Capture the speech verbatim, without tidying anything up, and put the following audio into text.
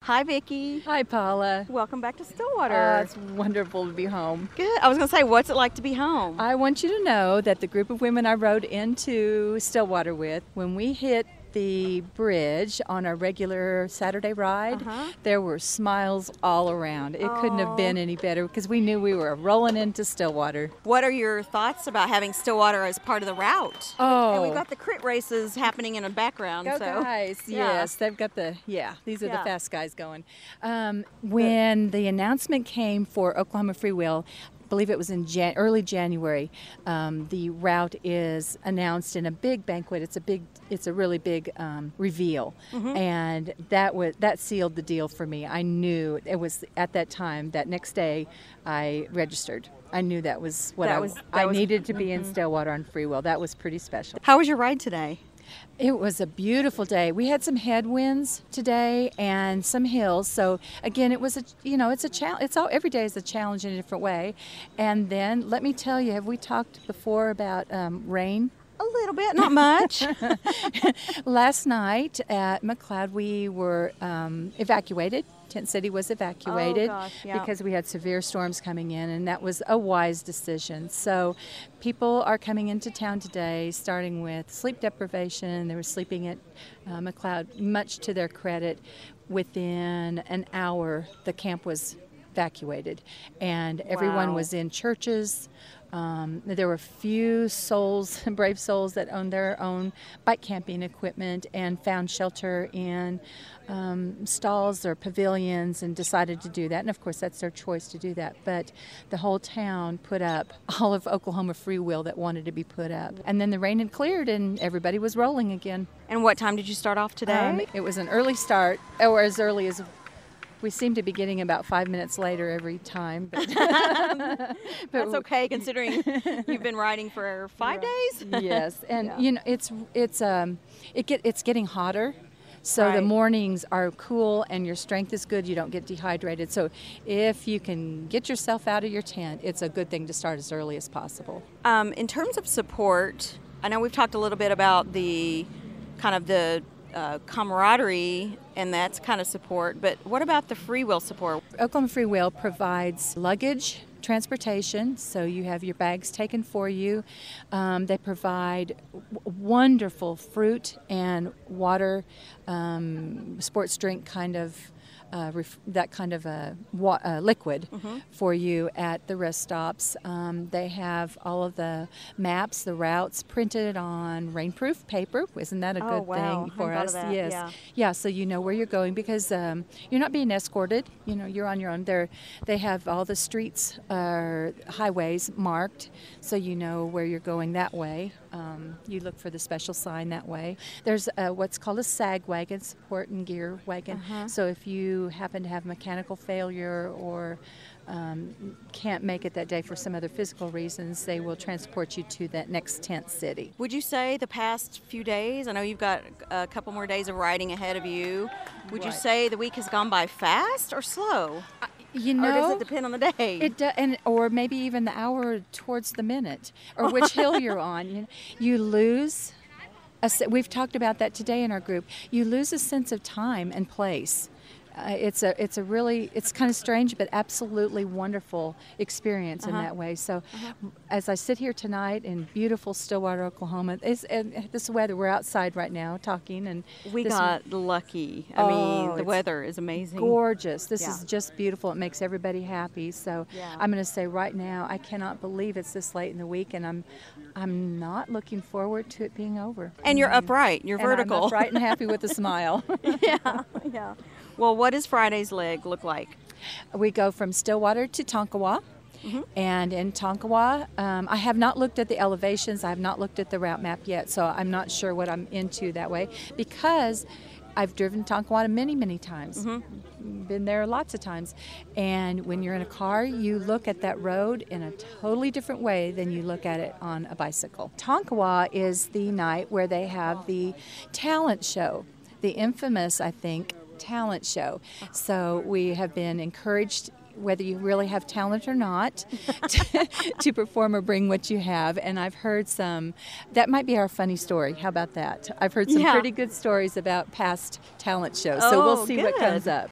Hi, Vicki. Hi, Paula. Welcome back to Stillwater. Uh, it's wonderful to be home. Good. I was going to say, what's it like to be home? I want you to know that the group of women I rode into Stillwater with, when we hit the bridge on our regular Saturday ride, Uh-huh. there were smiles all around. It couldn't have been any better because we knew we were rolling into Stillwater. What are your thoughts about having Stillwater as part of the route? Oh. And we've got the crit races happening in the background. Go so. guys, Yeah. yes, they've got the, yeah, these are Yeah. the fast guys going. Um, when the announcement came for Oklahoma Freewheel, I believe it was in Jan- early January, um, the route is announced in a big banquet. It's a big, it's a really big um, reveal, Mm-hmm. and that was that sealed the deal for me. I knew it was at that time, that next day, I registered. I knew that was what That I, was- that I was- needed to be in Stillwater on Freewheel. That was pretty special. How was your ride today? It was a beautiful day. We had some headwinds today and some hills. So again, it was a you know it's a challenge. It's all every day is a challenge in a different way. And then let me tell you, have we talked before about um, rain? A little bit, not much. Last night at McLeod, we were um, evacuated. Tent City was evacuated Oh, gosh, yeah. because we had severe storms coming in, and that was a wise decision. So people are coming into town today, starting with sleep deprivation. They were sleeping at uh, McLeod, much to their credit. Within an hour, the camp was evacuated, and everyone Wow. was in churches. Um, there were few souls, brave souls, that owned their own bike camping equipment and found shelter in um, stalls or pavilions and decided to do that. And of course, that's their choice to do that. But the whole town put up all of Oklahoma Freewheel that wanted to be put up. And then the rain had cleared and everybody was rolling again. And what time did you start off today? Um, it was an early start, or as early as we seem to be getting about five minutes later every time. But, but That's okay, considering you've been riding for five days. Yes, and Yeah. you know it's it's um it get it's getting hotter. So the Right. mornings are cool and your strength is good. You don't get dehydrated. So if you can get yourself out of your tent, it's a good thing to start as early as possible. Um, in terms of support, I know we've talked a little bit about the kind of the uh, camaraderie and that's kind of support, but what about the Freewheel support? Oklahoma Freewheel provides luggage transportation, so you have your bags taken for you. Um, they provide w- wonderful fruit and water, um, sports drink kind of uh, ref- that kind of a wa- uh, liquid Mm-hmm. for you at the rest stops. Um, they have all of the maps, the routes printed on rainproof paper. Isn't that a Oh, good wow. thing Hadn't for thought of us? that. Yes. Yeah. Yeah, so you know where you're going because um, you're not being escorted. You know, you're on your own. They're, they have all the streets or highways marked, so you know where you're going that way. Um, you look for the special sign that way. There's uh, what's called a SAG wagon, support and gear wagon. Uh-huh. So if you happen to have mechanical failure or um, can't make it that day for some other physical reasons, they will transport you to that next tent city. Would you say the past few days, I know you've got a couple more days of riding ahead of you, would you Right. say the week has gone by fast or slow? You Or know, does it depend on the day? It do, and or maybe even the hour towards the minute, or which hill you're on. You, you lose. A, se- we've talked about that today in our group. You lose a sense of time and place. Uh, it's a it's a really it's kind of strange but absolutely wonderful experience in Uh-huh. that way. So, as I sit here tonight in beautiful Stillwater, Oklahoma, it's, and this weather, we're outside right now talking, and we this got lucky. I Oh, mean, the it's weather is amazing. gorgeous. This Yeah. is just beautiful. It makes everybody happy. So Yeah. I'm going to say right now, I cannot believe it's this late in the week, and I'm I'm not looking forward to it being over. And you're upright. You're And vertical. I'm upright and happy with a smile. yeah, yeah. Well, what does Friday's leg look like? We go from Stillwater to Tonkawa. Mm-hmm. And in Tonkawa, um, I have not looked at the elevations. I have not looked at the route map yet, so I'm not sure what I'm into that way because I've driven Tonkawa many, many times. Mm-hmm. Been there lots of times. And when you're in a car, you look at that road in a totally different way than you look at it on a bicycle. Tonkawa is the night where they have the talent show, the infamous, I think, talent show. So we have been encouraged, whether you really have talent or not, to, to perform or bring what you have. And I've heard some, that might be our funny story. How about that? I've heard some Yeah. pretty good stories about past talent shows. So we'll Oh, see what good. comes up.